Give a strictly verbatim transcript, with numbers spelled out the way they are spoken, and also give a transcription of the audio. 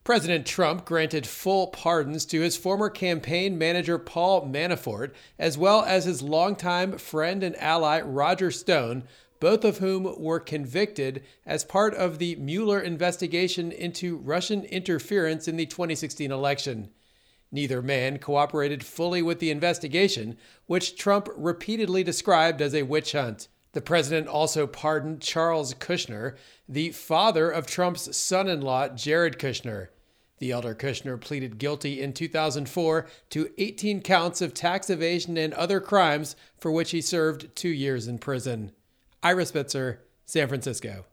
President Trump granted full pardons to his former campaign manager Paul Manafort, as well as his longtime friend and ally Roger Stone, both of whom were convicted as part of the Mueller investigation into Russian interference in the twenty sixteen election. Neither man cooperated fully with the investigation, which Trump repeatedly described as a witch hunt. The president also pardoned Charles Kushner, the father of Trump's son-in-law, Jared Kushner. The elder Kushner pleaded guilty in two thousand four to eighteen counts of tax evasion and other crimes for which he served two years in prison. Ira Spitzer, San Francisco.